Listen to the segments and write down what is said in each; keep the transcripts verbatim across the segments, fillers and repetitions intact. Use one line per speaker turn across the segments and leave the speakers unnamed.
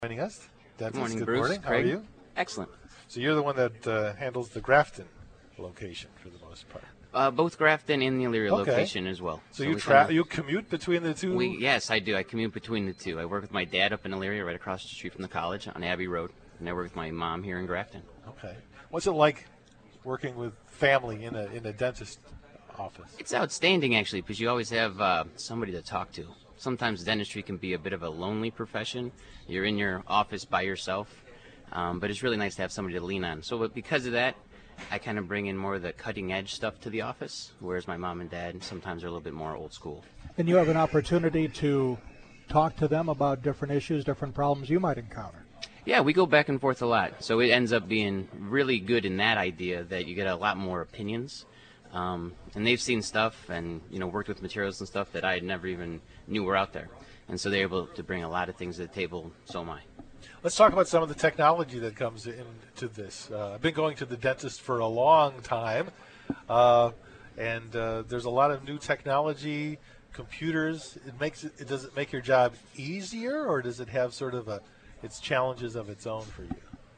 Joining us.
Good morning,
Good
Bruce.
morning. How
Craig.
are you?
Excellent.
So you're the one that uh, handles the Grafton location for the most part.
Uh, both Grafton and the Elyria
Okay.
location as well.
So, you
we
tra-
kinda-
you commute between the two?
We yes, I do. I commute between the two. I work with my dad up in Elyria, right across the street from the college on Abbey Road, and I work with my mom here in Grafton.
Okay. What's it like working with family in a in a dentist office?
It's outstanding actually, because you always have uh, somebody to talk to. Sometimes dentistry can be a bit of a lonely profession. You're in your office by yourself, um, but it's really nice to have somebody to lean on. So, but because of that, I kind of bring in more of the cutting edge stuff to the office, whereas my mom and dad sometimes are a little bit more old school.
And you have an opportunity to talk to them about different issues, different problems you might encounter.
Yeah, we go back and forth a lot. So it ends up being really good in that idea that you get a lot more opinions. Um, and they've seen stuff and, you know, worked with materials and stuff that I had never even knew were out there. And so they're able to bring a lot of things to the table, so am I.
Let's talk about some of the technology that comes into this. Uh, I've been going to the dentist for a long time, uh, and uh, there's a lot of new technology, computers. It makes it, does it make your job easier, or does it have sort of a its challenges of its own for you?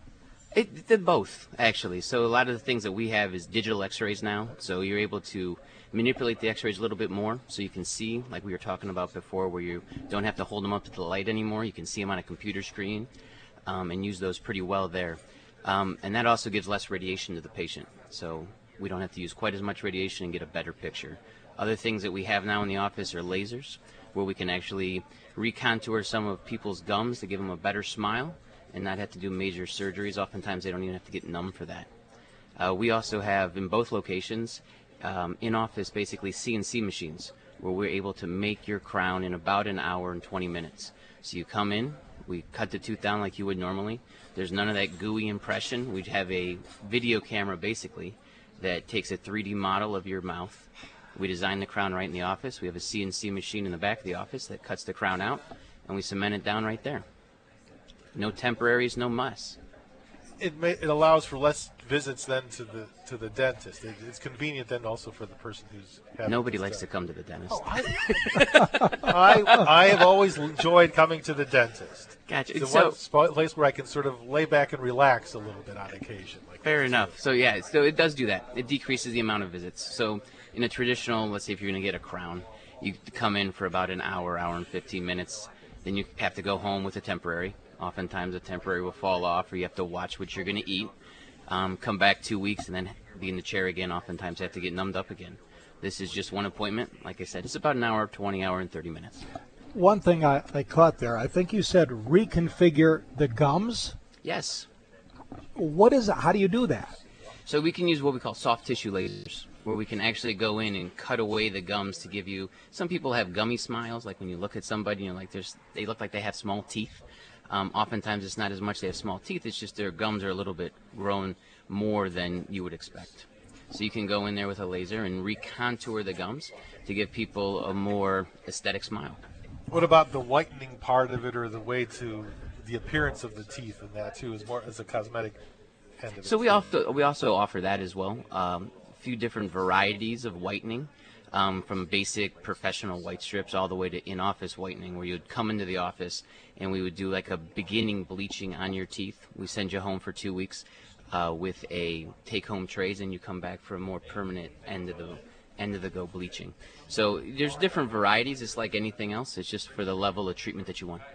It did both, actually. So a lot of the things that we have is digital x-rays now. So you're able to manipulate the x-rays a little bit more so you can see, like we were talking about before, where you don't have to hold them up to the light anymore. You can see them on a computer screen um, and use those pretty well there. Um, and that also gives less radiation to the patient. So we don't have to use quite as much radiation and get a better picture. Other things that we have now in the office are lasers, where we can actually recontour some of people's gums to give them a better smile and not have to do major surgeries. Oftentimes they don't even have to get numb for that. Uh, we also have in both locations um, in-office basically C N C machines where we're able to make your crown in about an hour and twenty minutes. So you come in, we cut the tooth down like you would normally. There's none of that gooey impression. We have a video camera basically that takes a three D model of your mouth. We design the crown right in the office. We have a C N C machine in the back of the office that cuts the crown out, and we cement it down right there. No temporaries, no muss.
It may, it allows for less visits then to the to the dentist. It, it's convenient then also for the person who's having
Nobody
this
likes
done.
to come to the dentist.
Oh, I, I I have always enjoyed coming to the dentist.
Gotcha.
It's the
So-
one spot, place where I can sort of lay back and relax a little bit on occasion. Like
Fair
this.
enough. So yeah, so it does do that. It decreases the amount of visits. So in a traditional, let's say if you're going to get a crown, you come in for about an hour, hour and fifteen minutes. Then you have to go home with a temporary. Oftentimes a temporary will fall off, or you have to watch what you're going to eat. Um, come back two weeks and then be in the chair again. Oftentimes have to get numbed up again. This is just one appointment. Like I said, it's about an hour, twenty hour, and thirty minutes.
One thing I, I caught there, I think you said reconfigure the gums.
Yes.
What is it? How do you do that?
So we can use what we call soft tissue lasers, where we can actually go in and cut away the gums to give you. Some people have gummy smiles, like when you look at somebody, you know, like there's they look like they have small teeth. Um, oftentimes it's not as much they have small teeth, it's just their gums are a little bit grown more than you would expect. So you can go in there with a laser and recontour the gums to give people a more aesthetic smile.
What about the whitening part of it, or the way to the appearance of the teeth, and that too is more as a cosmetic end of it?
So we also we also offer that as well. Um, a few different varieties of whitening, um, from basic professional white strips all the way to in-office whitening, where you'd come into the office and we would do like a beginning bleaching on your teeth. We send you home for two weeks uh, with a take-home trays, and you come back for a more permanent end of the end of the go bleaching. So there's different varieties. It's like anything else. It's just for the level of treatment that you want.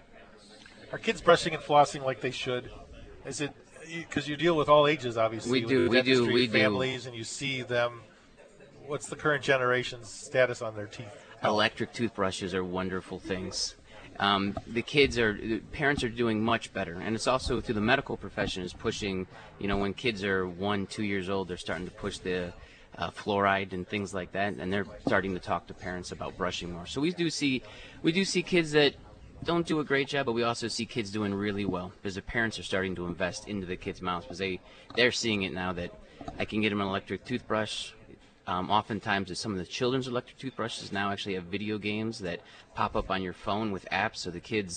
Are kids brushing and flossing like they should? Is it because you deal with all ages, obviously?
We
with
do,
the
we do,
dentistry
we do.
families, and you see them. What's the current generation's status on their teeth?
Electric toothbrushes are wonderful things. Um, the kids are, the parents are doing much better, and it's also through the medical profession is pushing. You know, when kids are one, two years old, they're starting to push the uh, fluoride and things like that, and they're starting to talk to parents about brushing more. So we do see, we do see kids that don't do a great job, but we also see kids doing really well because the parents are starting to invest into the kids' mouths because they they're seeing it now that I can get them an electric toothbrush. Um, oftentimes, some of the children's electric toothbrushes now actually have video games that pop up on your phone with apps, so the kids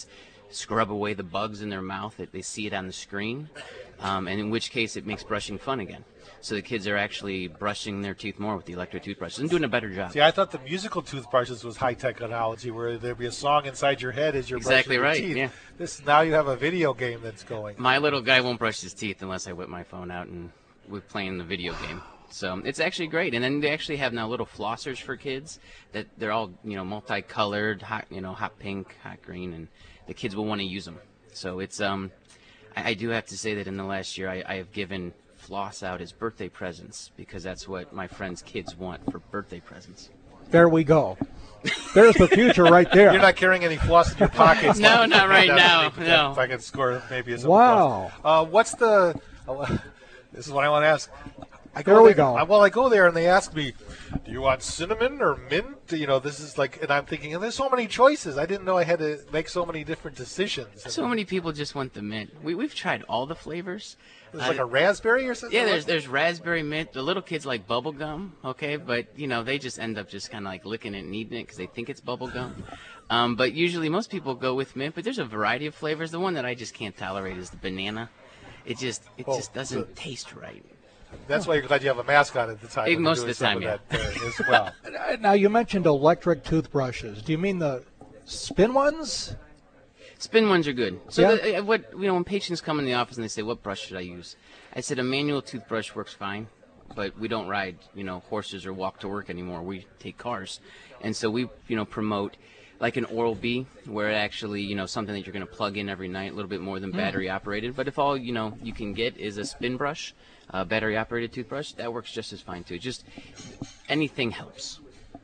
scrub away the bugs in their mouth. That they see it on the screen, um, and in which case it makes brushing fun again. So the kids are actually brushing their teeth more with the electric toothbrushes and doing a better job.
See, I thought the musical toothbrushes was high technology, where there'd be a song inside your head as you're
Exactly
brushing your
right,
teeth.
yeah.
This now you have a video game that's going.
My little guy won't brush his teeth unless I whip my phone out and we're playing the video game. So it's actually great. And then they actually have now little flossers for kids that they're all, you know, multicolored, hot, you know, hot pink, hot green, and the kids will want to use them. So it's, um, I, I do have to say that in the last year I, I have given floss out as birthday presents because that's what my friends' kids want for birthday presents.
There we go. There's the future right there.
You're not carrying any floss in your pockets.
No,
like,
not right
that,
now,
maybe,
no.
If I could score maybe as a
Wow.
Uh, what's the? Uh, this is what I want to ask. I go
There we
there,
go.
I, well, I go there and they ask me, "Do you want cinnamon or mint?" You know, this is like, and I'm thinking, and there's so many choices. I didn't know I had to make so many different decisions.
So many people just want the mint. We, we've tried all the flavors.
There's like a raspberry or something.
Yeah, there's there's raspberry mint. The little kids like bubble gum, okay, but you know they just end up just kind of like licking it and eating it because they think it's bubble gum. Um, but usually most people go with mint. But there's a variety of flavors. The one that I just can't tolerate is the banana. It just it
Oh,
just doesn't
so-
taste right.
That's why you're glad you have a mask on at the time.
Eh,
when
most
you're
of
doing
the
some
time,
that, uh, as well.
Uh, Now, you mentioned electric toothbrushes. Do you mean the spin ones?
Spin ones are good. So
Yeah.
the, uh, what you know when patients come in the office and they say, "What brush should I use?" I said a manual toothbrush works fine, but we don't ride you know horses or walk to work anymore. We take cars, and so we you know promote like an Oral-B, where it actually you know something that you're going to plug in every night, a little bit more than battery operated. But if all you know you can get is a spin brush, a battery operated toothbrush, that works just as fine too. Just anything helps.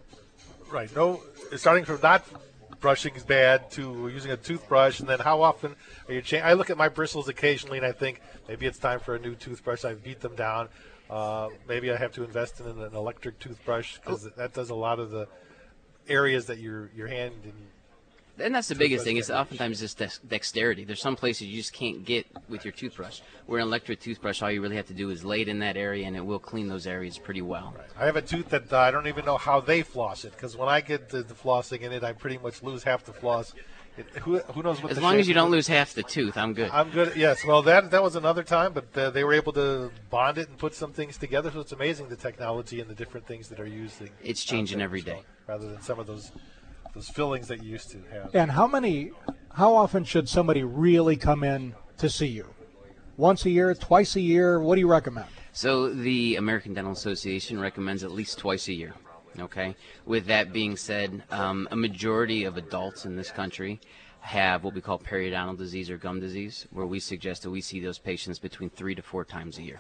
Right. No, starting from not brushing is bad to using a toothbrush, and then how often are you changing? I look at my bristles occasionally, and I think maybe it's time for a new toothbrush. I beat them down. Uh, maybe I have to invest in an electric toothbrush because that does a lot of the areas that your your hand and
And that's the biggest thing. It's
Toothbrush
oftentimes just dex- dexterity. There's some places you just can't get with your toothbrush. Where an electric toothbrush, all you really have to do is lay it in that area, and it will clean those areas pretty well.
I have a tooth that uh, I don't even know how they floss it because when I get the, the flossing in it, I pretty much lose half the floss. It, who, who knows what?
As
the
long
shape
as you
of
don't
it-
lose half the tooth, I'm good.
I'm good. Yes. Well, that that was another time, but uh, they were able to bond it and put some things together. So it's amazing the technology and the different things that are using.
It's changing
out there,
every
so,
day.
rather than some of those those fillings that you used to have.
And how many, how often should somebody really come in to see you? Once a year, twice a year? What do you recommend?
So the American Dental Association recommends at least twice a year. Okay. With that being said, um, a majority of adults in this country have what we call periodontal disease or gum disease, where we suggest that we see those patients between three to four times a year.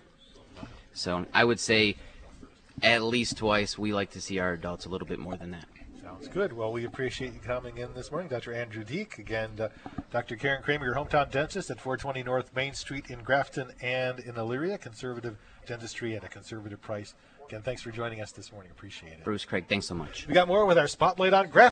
So I would say at least twice. We like to see our adults a little bit more than that.
Sounds good. Well, we appreciate you coming in this morning, Doctor Andrew Deek. Again, uh, Doctor Karen Kramer, your hometown dentist at four twenty North Main Street in Grafton and in Elyria. Conservative dentistry at a conservative price. Again, thanks for joining us this morning. Appreciate it.
Bruce, Craig, thanks so much.
We got more with our spotlight on Grafton.